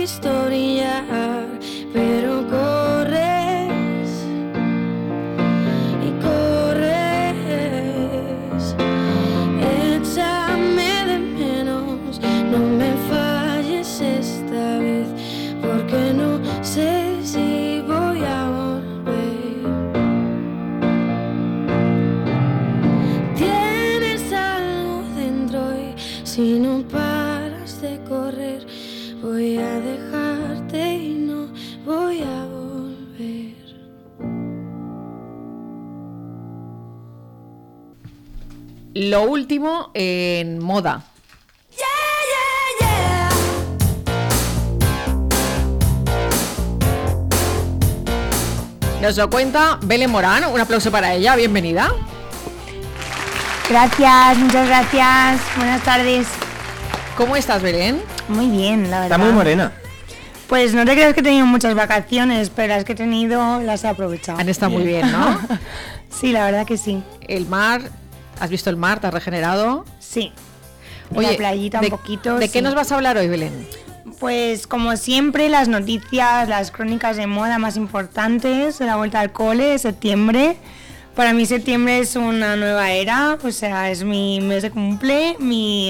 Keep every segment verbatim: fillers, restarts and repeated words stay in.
visto brillar, pero corres y corres. Échame de menos, no me falles esta vez, porque no sé si voy a volver. Tienes algo dentro y si no paras de correr, voy a dejarte y no voy a volver. Lo último en moda. Nos lo cuenta Belén Morán. Un aplauso para ella, bienvenida. Gracias, muchas gracias. Buenas tardes. ¿Cómo estás, Belén? Muy bien, la verdad. Está muy morena. Pues no te creas que he tenido muchas vacaciones, pero las que he tenido las he aprovechado. Han estado muy bien, ¿no? Sí, la verdad que sí. El mar, ¿has visto el mar? ¿Te has regenerado? Sí. Oye, la playita de, un poquito. ¿De sí. qué nos vas a hablar hoy, Belén? Pues como siempre, las noticias, las crónicas de moda más importantes de la vuelta al cole de septiembre. Para mí septiembre es una nueva era, o sea, es mi mes de cumple, mi...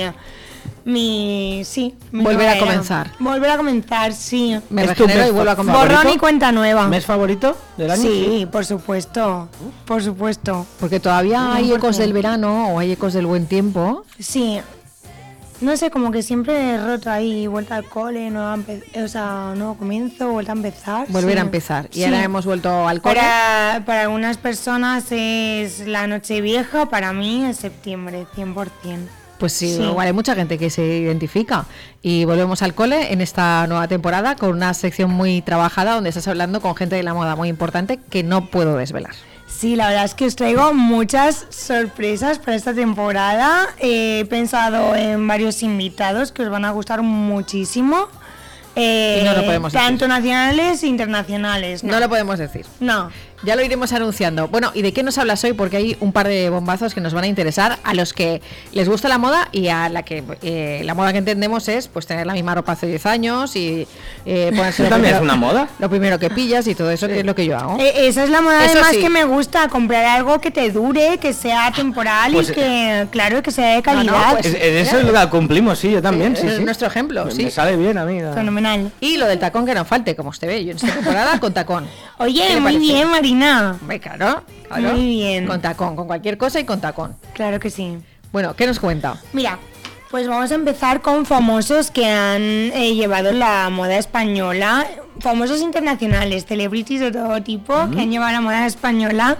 mi sí. Mi Volver a era. comenzar. Volver a comenzar, sí. Me ¿Es tu regenero mes y vuelvo a comenzar. favorito? Borrón y cuenta nueva. ¿Mes favorito del año? Sí, por supuesto, por supuesto. Porque todavía hay cien por ecos ciento. del verano o hay ecos del buen tiempo. Sí, no sé, como que siempre he roto ahí, vuelta al cole, nueva empe- o sea, nuevo comienzo, vuelta a empezar. Volver sí. a empezar. Y Sí. ahora hemos vuelto al cole. Para, para algunas personas es la noche vieja, para mí es septiembre, cien por ciento. Pues sí, Sí. igual hay mucha gente que se identifica. Y volvemos al cole en esta nueva temporada con una sección muy trabajada donde estás hablando con gente de la moda muy importante que no puedo desvelar. Sí, la verdad es que os traigo muchas sorpresas para esta temporada. Eh, he pensado en varios invitados que os van a gustar muchísimo. Eh, Y no lo podemos decir. Tanto nacionales e internacionales. No lo podemos decir. No. Ya lo iremos anunciando. Bueno, ¿y de qué nos hablas hoy? Porque hay un par de bombazos que nos van a interesar a los que les gusta la moda y a la que eh, la moda que entendemos es pues tener la misma ropa hace diez años y eh, ponerse ¿Eso lo también primero, es una moda? lo primero que pillas y todo eso, que es lo que yo hago. Eh, esa es la moda Eso además sí. que me gusta, comprar algo que te dure, que sea temporal Pues, y que, claro, que sea de No, no, calidad. pues- Es- en eso es lo que cumplimos, sí, yo también, sí, es sí. nuestro ejemplo, Me- sí. Me sale bien a mí. la- Fenomenal. Y lo del tacón que no falte, como usted ve, yo en esta temporada con tacón. ¿Qué Oye, le muy parece? bien, Marina. Hombre, claro, claro. Muy bien. Con tacón, con cualquier cosa y con tacón. Claro que sí. Bueno, ¿qué nos cuenta? Mira, pues vamos a empezar con famosos que han eh, llevado la moda española, famosos internacionales, celebrities de todo tipo que han llevado la moda española.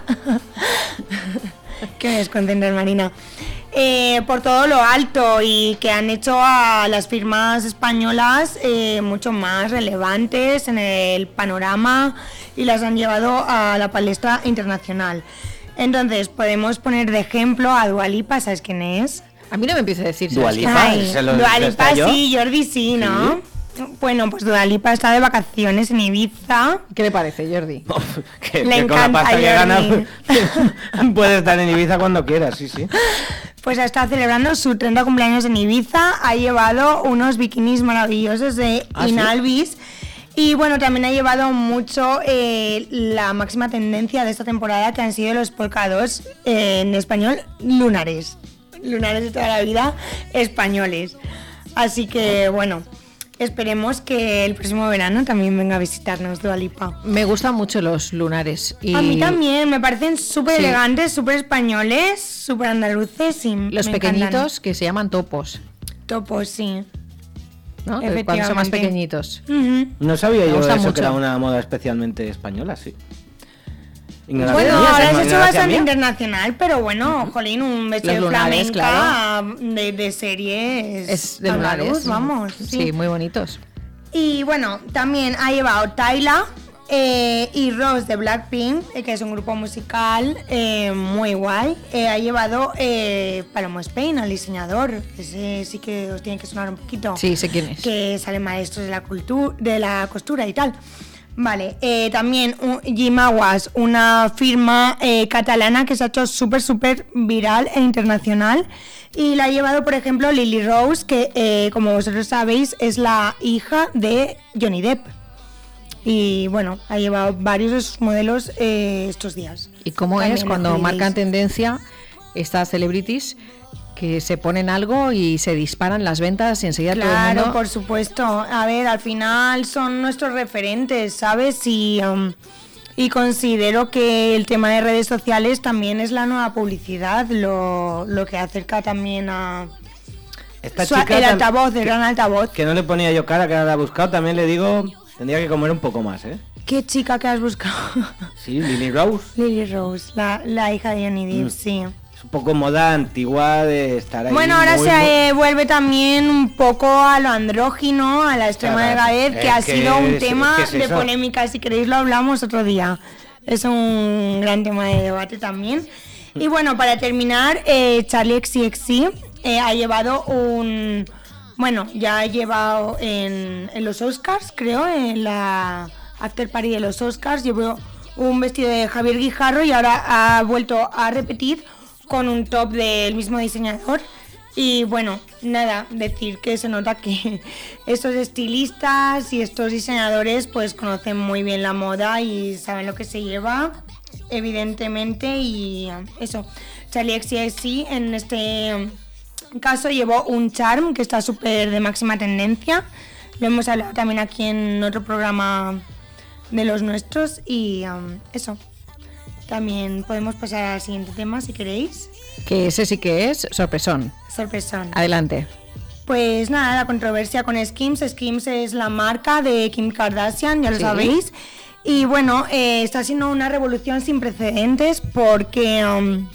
Que me desconcentras, Marina. Eh, por todo lo alto y que han hecho a las firmas españolas eh, mucho más relevantes en el panorama y las han llevado a la palestra internacional. Entonces, podemos poner de ejemplo a Dua Lipa, ¿sabes quién es? A mí no me empieza a decir. Dua ¿sabes Lipa. qué? Ay, ¿se lo- Dua lo Lipa está yo? sí, Jordi sí, ¿no? Bueno, pues Dua Lipa está de vacaciones en Ibiza. ¿Qué le parece, Jordi? que, Le que con la encanta pasta que gana Jordi. puede estar en Ibiza cuando quiera, sí, sí. Pues ha estado celebrando su treinta cumpleaños en Ibiza, ha llevado unos bikinis maravillosos de ¿Ah, sí? Inalvis. Y bueno, también ha llevado mucho eh, la máxima tendencia de esta temporada, que han sido los polkados, eh, en español, lunares. Lunares de toda la vida, españoles. Así que bueno, esperemos que el próximo verano también venga a visitarnos Dua Lipa. Me gustan mucho los lunares. Y A mí también, me parecen súper Sí. elegantes, súper españoles, súper andaluces y los me pequeñitos encantan. que se llaman topos, Topos, sí. ¿no? De cuando son más Efectivamente. pequeñitos. Ujú. No sabía Me yo gusta eso, mucho. que era una moda especialmente española, sí. Ignorancia Bueno, mía, ahora ¿es se ha hecho ignorancia bastante mía? internacional, pero bueno, jolín, un vestido Los lunares, flamenca de, de serie es, Es de andaluz, lunares. vamos. Sí. Sí. muy bonitos. Y bueno, también ha llevado Tyla eh, y Rose de Blackpink, eh, que es un grupo musical eh, muy guay. Eh, ha llevado eh, Palomo Spain, al diseñador. Ese sí que os tiene que sonar un poquito. Sí, sé quién es. Que salen maestros de la cultura, de la costura y tal. Vale, eh, también un, Gimaguas, una firma eh, catalana que se ha hecho súper, súper viral e internacional. Y la ha llevado, por ejemplo, Lily Rose, que eh, como vosotros sabéis es la hija de Johnny Depp. Y bueno, ha llevado varios de sus modelos eh, estos días. ¿Y cómo También es cuando lo marcan veréis. tendencia estas celebrities que se ponen algo y se disparan las ventas y enseguida todo el Claro, mundo... por supuesto. A ver, al final son nuestros referentes, ¿sabes? Y, um, y considero que el tema de redes sociales también es la nueva publicidad, lo, lo que acerca también a... Esta su- chica el tam- altavoz, el que- gran altavoz. Que no le ponía yo cara, que ahora la he buscado, también le digo, tendría que comer un poco más, ¿eh? ¿Qué chica que has buscado? Sí, Lily Rose. Lily Rose, la, la hija de Johnny Depp, Mm. sí. Es un poco moda antigua de estar ahí. Bueno, ahora muy, se muy- eh, vuelve también un poco a lo andrógino, a la extrema Claro, delgadez, que es ha que sido un es- tema es que es de eso. polémica. Si queréis lo hablamos otro día. Es un gran tema de debate también. Y bueno, para terminar, eh, Charlie X C X eh, ha llevado un... Bueno, ya ha llevado en, en los Oscars, creo, en la after party de los Oscars, llevó un vestido de Javier Guijarro y ahora ha vuelto a repetir con un top del mismo diseñador. Y bueno, nada, decir que se nota que estos estilistas y estos diseñadores pues conocen muy bien la moda y saben lo que se lleva, evidentemente, y eso. Charlie X C X en este caso llevó un charm que está súper de máxima tendencia. Lo hemos hablado también aquí en otro programa de los nuestros y um, eso. También podemos pasar al siguiente tema si queréis. Que ese sí que es sorpresón. Sorpresón. Adelante. Pues nada, la controversia con Skims. Skims es la marca de Kim Kardashian, ya lo Sí. sabéis. Y bueno, eh, está siendo una revolución sin precedentes porque um,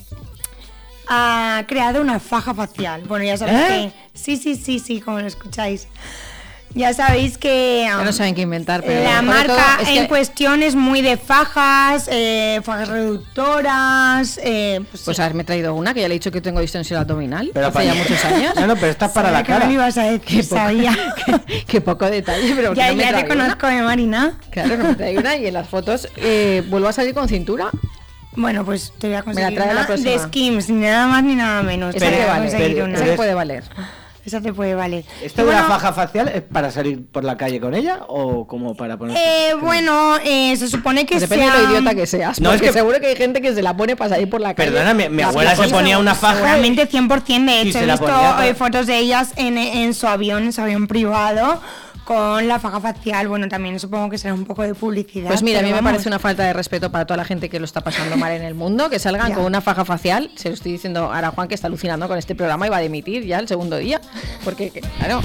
ha creado una faja facial. Bueno, ya sabéis ¿Eh? que... Sí, sí, sí, sí, como lo escucháis. Ya sabéis que... Ya um, no saben qué inventar, pero... la sobre marca todo es en que- cuestión es muy de fajas, eh, fajas reductoras... Eh, pues Pues sí. a ver, me he traído una que ya le he dicho que tengo distensión abdominal. Pero hace para- ya muchos años. No, no, pero esta es para Sabía la que me cara. lo ibas a decir, sabía. qué, qué poco detalle, pero Ya, que no me ya te traigo una. conozco de Marina. Claro, no me traigo una y en las fotos eh, vuelvo a salir con cintura. Bueno, pues te voy a conseguir trae la una próxima. de Skims, ni nada más ni nada menos. Esa Te te voy a vale, conseguir pero- una. esa pero te es- puede valer. Esa te puede valer. ¿Esto Y de la bueno, faja facial es para salir por la calle con ella o como para poner? Eh, bueno, eh, se supone que Pues depende sea... de lo idiota que seas. No, No, es es que- seguro que hay gente que se la pone para salir por la calle. Perdona, mi, mi Las abuela se cosas- ponía una faja. Seguramente cien por ciento. De Sí, hecho, se he la visto ponía para- eh, fotos de ellas en, en su avión, en su avión privado, con la faja facial. Bueno, también supongo que será un poco de publicidad. Pues mira, a mí pero me vamos. parece una falta de respeto para toda la gente que lo está pasando mal en el mundo, que salgan Ya. con una faja facial. Se lo estoy diciendo ahora a Juan, que está alucinando con este programa y va a dimitir ya el segundo día. Porque, que- claro.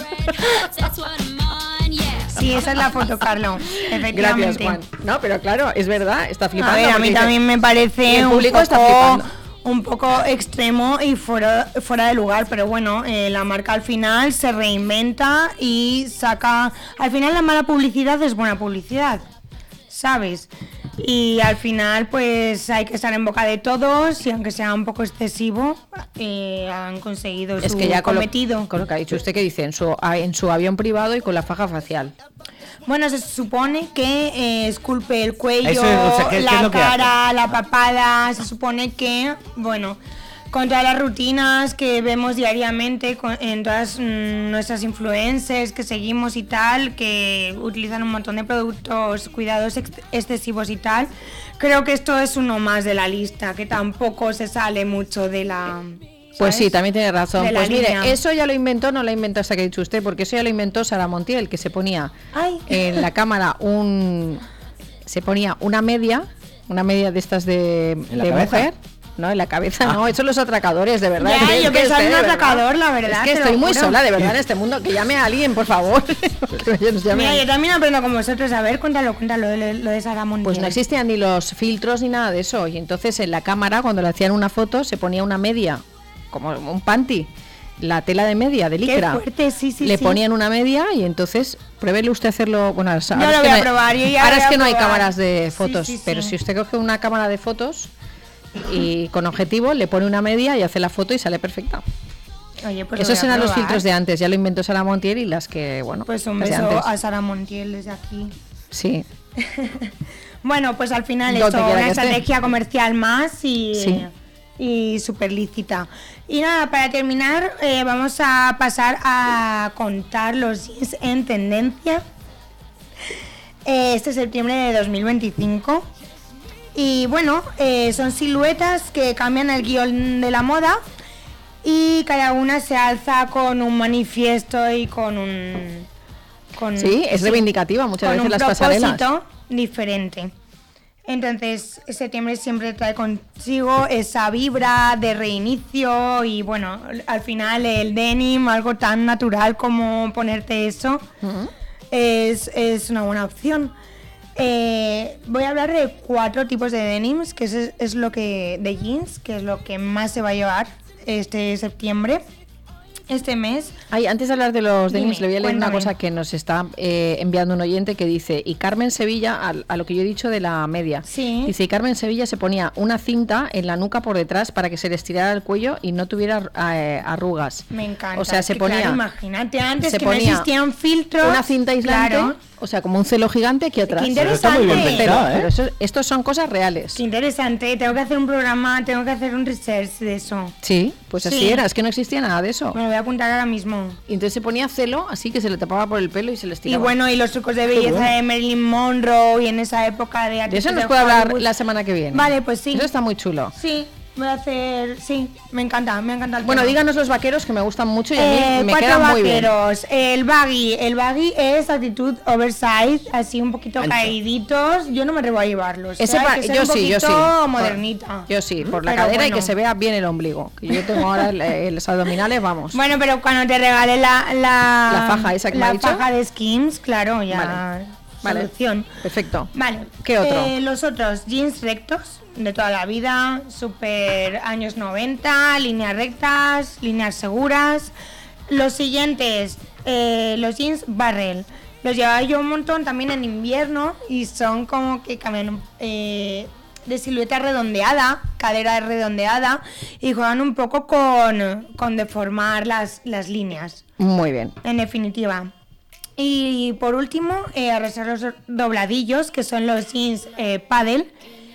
Sí, esa es la foto, Carlos. Efectivamente. Gracias, Juan. No, pero claro, es verdad, está flipando. A ver, a porque mí dice- también me Y parece el un público está poco, flipando. un poco extremo y fuera, fuera de lugar, pero bueno, eh, la marca al final se reinventa y saca... Al final la mala publicidad es buena publicidad, ¿sabes? Y al final pues hay que estar en boca de todos y aunque sea un poco excesivo, eh, han conseguido Es su que ya con lo, cometido. con lo que ha dicho usted, que dice en su, a- en su avión privado y con la faja facial. Bueno, se supone que eh, esculpe el cuello, Eso es, o sea, ¿qué- qué es la lo que cara, la papada. Se supone que, bueno, con todas las rutinas que vemos diariamente con- en todas mm, nuestras influencers que seguimos y tal, que utilizan un montón de productos, cuidados ex- excesivos y tal, creo que esto es uno más de la lista, que tampoco se sale mucho de la... Pues ¿sabes? sí, también tiene razón. De la Pues mire, línea. eso ya lo inventó, no lo inventó hasta que ha dicho usted, porque eso ya lo inventó Sara Montiel, que se ponía Ay. en la cámara un... Se ponía una media, una media de estas de, ¿En la de cabeza? mujer. No, en la cabeza no, eso los atracadores, de verdad. Ya, Es yo que pensaba en usted, un de verdad, atracador, la verdad, Es que te lo estoy muy juro. sola, de verdad, en este mundo. Que llame a alguien, por favor. Que nos llame. Mira, yo también aprendo con vosotros. A ver, cuéntalo, cuéntalo, lo de, lo de Sara Montiel. Pues no existían ni los filtros ni nada de eso. Y entonces en la cámara, cuando le hacían una foto, se ponía una media, como un panty, la tela de media, de Qué licra. fuerte, sí, sí, le sí. ponían una media y entonces pruébele usted hacerlo. Bueno, ahora, Yo ahora lo es voy que a no hay- probar, yo ya ahora voy es a que no hay probar. cámaras de Sí, fotos, sí, sí. pero si usted coge una cámara de fotos y con objetivo le pone una media y hace la foto y sale perfecta. Oye, pues lo Esos voy a eran los probar. filtros de antes, ya lo inventó Sara Montiel y las que, bueno, Pues un las de beso antes. a Sara Montiel desde aquí. Sí. Bueno, pues al final Donde esto quiera una que esté. estrategia comercial más y, Sí. y súper lícita. Y nada, para terminar, eh, vamos a pasar a contar los jeans en tendencia eh, este septiembre de dos mil veinticinco. Y bueno, eh, son siluetas que cambian el guión de la moda y cada una se alza con un manifiesto y con un... Con, Sí, es reivindicativa muchas con veces un las pasarelas. propósito diferente. Entonces, septiembre siempre trae consigo esa vibra de reinicio y bueno, al final el denim, algo tan natural como ponerte eso, Ujú. es, es una buena opción. Eh, voy a hablar de cuatro tipos de denims, que es, es lo que de jeans, que es lo que más se va a llevar este septiembre, este mes. Ay, antes de hablar de los Dime, denims, le voy a leer una cuéntame. cosa que nos está eh, enviando un oyente que dice, y Carmen Sevilla, a, a lo que yo he dicho de la media, Sí. dice, y Carmen Sevilla se ponía una cinta en la nuca por detrás para que se le estirara el cuello y no tuviera eh, arrugas. Me encanta. O sea, es se que, ponía, claro, imagínate antes se que no ponía existían filtros. una cinta aislante, Claro. o sea, como un celo gigante aquí atrás. Qué Pero está muy bien interesante. pensado, Pero ¿eh? eso- estos son cosas reales. Qué interesante, tengo que hacer un programa, tengo que hacer un research de eso. Sí, pues así Sí. era, es que no existía nada de eso. Me lo voy a apuntar ahora mismo. Y entonces se ponía celo, así que se le tapaba por el pelo y se le Y estiraba. bueno, y los trucos de belleza bueno. de Marilyn Monroe y en esa época de de eso artistas nos de puede hablar Hollywood. la semana que viene. Vale, pues sí. Eso está muy chulo. Sí, voy a hacer, sí, me encanta, me encanta el Bueno, tema. díganos los vaqueros que me gustan mucho y a mí Eh, me cuatro quedan muy bien. vaqueros. El baggy, el baggy es actitud oversize, así un poquito Ancho. caíditos. Yo no me atrevo a llevarlos. Ese ¿eh? Hay pa- que ser yo un sí, yo sí. poquito Por- modernita. Yo sí, por la Pero cadera y bueno. que se vea bien el ombligo. Que yo tengo ahora el- eh, los abdominales, vamos. Bueno, pero cuando te regale la, la, La faja esa que me la ha dicho. faja de Skims, claro, ya. Vale. Vale. Solución. Perfecto. Vale. ¿Qué otro? Eh, los otros, jeans rectos, de toda la vida, super años noventa, líneas rectas, líneas seguras. Los siguientes, eh, los jeans barrel. Los llevaba yo un montón también en invierno y son como que cambian eh, de silueta redondeada, cadera redondeada y juegan un poco con, con deformar las, las líneas, Muy bien. en definitiva. Y por último, eh, arrasar los dobladillos, que son los jeans eh, paddle.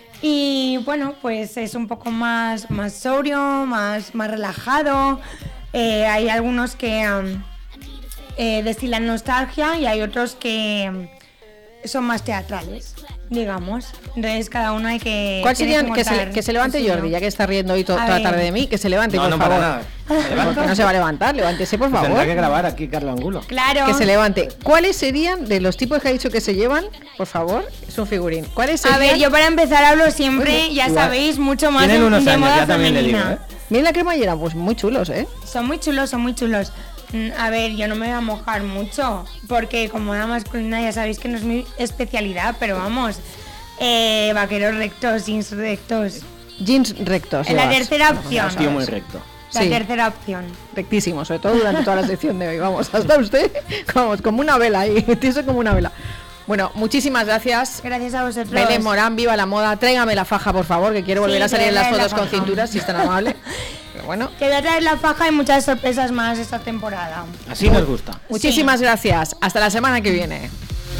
Y bueno, pues es un poco más, más sobrio, más, más relajado. Eh, hay algunos que um, eh, destilan nostalgia y hay otros que um, son más teatrales, digamos. Entonces cada uno hay que... ¿Cuál tiene serían? Que se, encontrar que se levante el suyo. Jordi, ya que está riendo hoy to- A toda la ver. tarde de mí, que se levante, No, por no, favor. para nada. Porque no se va a levantar, levántese, por favor. Tendrá que grabar aquí Carlos Angulo. Claro. Que se levante. ¿Cuáles serían, de los tipos que ha dicho que se llevan, por favor, es un figurín? ¿Cuáles A serían? ver, yo para empezar hablo siempre, Bueno, ya igual. sabéis, mucho más de, Tienen unos de años, moda ya también le digo, femenina. ¿eh? Mira la cremallera, pues muy chulos, ¿eh? Son muy chulos, son muy chulos. Mm, A ver, yo no me voy a mojar mucho, porque como moda masculina ya sabéis que no es mi especialidad, pero vamos, eh, vaqueros rectos, jeans rectos. Jeans rectos. En la llevas. tercera opción. Tío muy recto. La Sí. tercera opción. Rectísimo, sobre todo durante toda la sección de hoy. Vamos, hasta usted, vamos, como una vela ahí, tieso como una vela. Bueno, muchísimas gracias. Gracias a vosotros. Belén Morán, viva la moda. Tráigame la faja, por favor, que quiero volver Sí, a salir en las tráigame la fotos con faja. cinturas, si es tan amable. Pero bueno, Que voy a traer la faja y muchas sorpresas más esta temporada. Así nos gusta. muchísimas gracias. Hasta la semana que viene.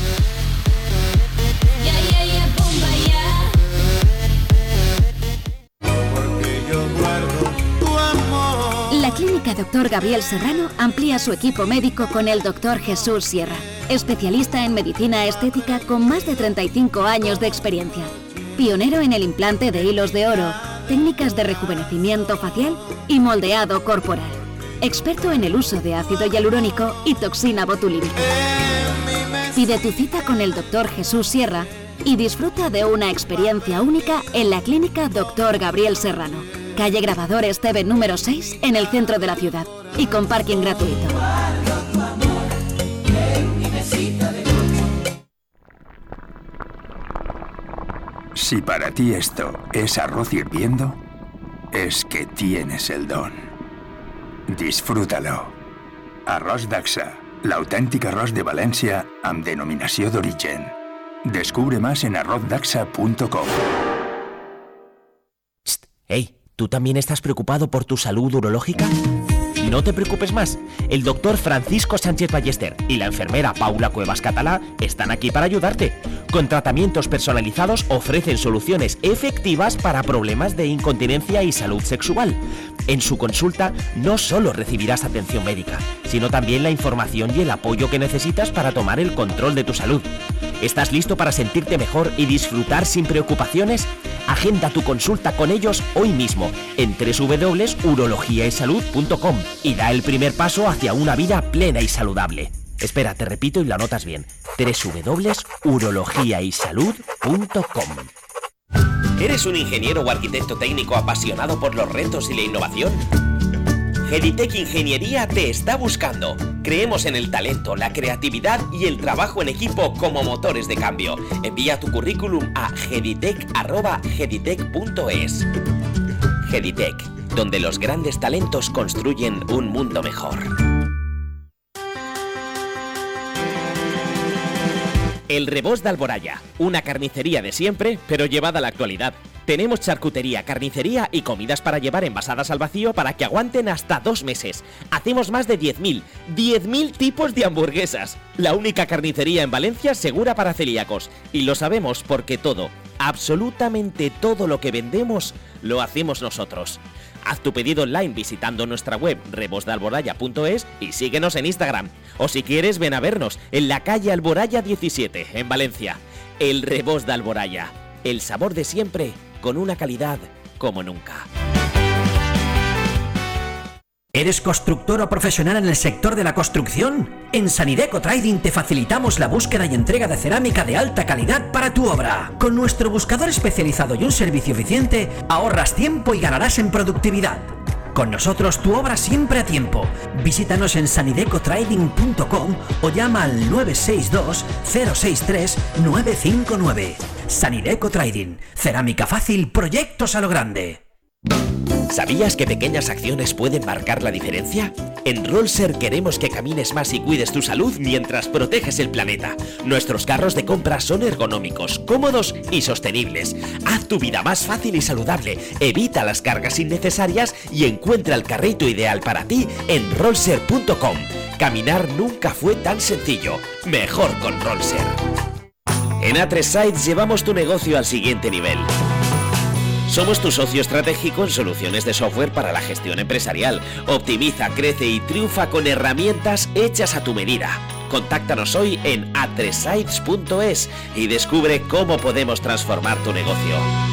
La clínica doctor Gabriel Serrano amplía su equipo médico con el doctor Jesús Sierra, especialista en medicina estética con más de treinta y cinco años de experiencia. Pionero en el implante de hilos de oro, técnicas de rejuvenecimiento facial y moldeado corporal. Experto en el uso de ácido hialurónico y toxina botulínica. Pide tu cita con el doctor Jesús Sierra y disfruta de una experiencia única en la clínica doctor Gabriel Serrano, calle Grabador Esteve número seis, en el centro de la ciudad, y con parking gratuito. Si para ti esto es arroz hirviendo, es que tienes el don. Disfrútalo. Arròs Daxa, l'autèntic arròs de València amb denominació d'origen. Descubre más en arroz daxa punto com. Hey, ¿tú también estás preocupado por tu salud urológica? no te preocupes más, el doctor Francisco Sánchez Ballester y la enfermera Paula Cuevas Catalá están aquí para ayudarte. Con tratamientos personalizados ofrecen soluciones efectivas para problemas de incontinencia y salud sexual. En su consulta no solo recibirás atención médica, sino también la información y el apoyo que necesitas para tomar el control de tu salud. ¿Estás listo para sentirte mejor y disfrutar sin preocupaciones? Agenda tu consulta con ellos hoy mismo en doble u doble u doble u punto urología y salud punto com y da el primer paso hacia una vida plena y saludable. Espera, te repito y lo anotas bien. doble u doble u doble u punto urología y salud punto com. ¿Eres un ingeniero o arquitecto técnico apasionado por los retos y la innovación? Geditech Ingeniería te está buscando. Creemos en el talento, la creatividad y el trabajo en equipo como motores de cambio. Envía tu currículum a geditech arroba geditech punto es. Geditech, donde los grandes talentos construyen un mundo mejor. El Rebós de Alboraya, una carnicería de siempre, pero llevada a la actualidad. Tenemos charcutería, carnicería y comidas para llevar envasadas al vacío para que aguanten hasta dos meses. Hacemos más de diez mil, diez mil tipos de hamburguesas. La única carnicería en Valencia segura para celíacos. Y lo sabemos porque todo, absolutamente todo lo que vendemos, lo hacemos nosotros. Haz tu pedido online visitando nuestra web rebós de alboraya punto es y síguenos en Instagram. O si quieres, ven a vernos en la calle Alboraya diecisiete, en Valencia. El Rebós de Alboraya. El sabor de siempre, con una calidad como nunca. ¿Eres constructor o profesional en el sector de la construcción? En Sanideco Trading te facilitamos la búsqueda y entrega de cerámica de alta calidad para tu obra. Con nuestro buscador especializado y un servicio eficiente, ahorras tiempo y ganarás en productividad. Con nosotros tu obra siempre a tiempo. Visítanos en sanideco trading punto com o llama al nueve seis dos cero seis tres nueve cinco nueve. Sanideco Trading. Cerámica fácil, proyectos a lo grande. ¿Sabías que pequeñas acciones pueden marcar la diferencia? En Rollser queremos que camines más y cuides tu salud mientras proteges el planeta. Nuestros carros de compra son ergonómicos, cómodos y sostenibles. Haz tu vida más fácil y saludable, evita las cargas innecesarias y encuentra el carrito ideal para ti en rollser punto com. Caminar nunca fue tan sencillo. Mejor con Rollser. En A tres Sites llevamos tu negocio al siguiente nivel. Somos tu socio estratégico en soluciones de software para la gestión empresarial. Optimiza, crece y triunfa con herramientas hechas a tu medida. Contáctanos hoy en a tres sites punto es y descubre cómo podemos transformar tu negocio.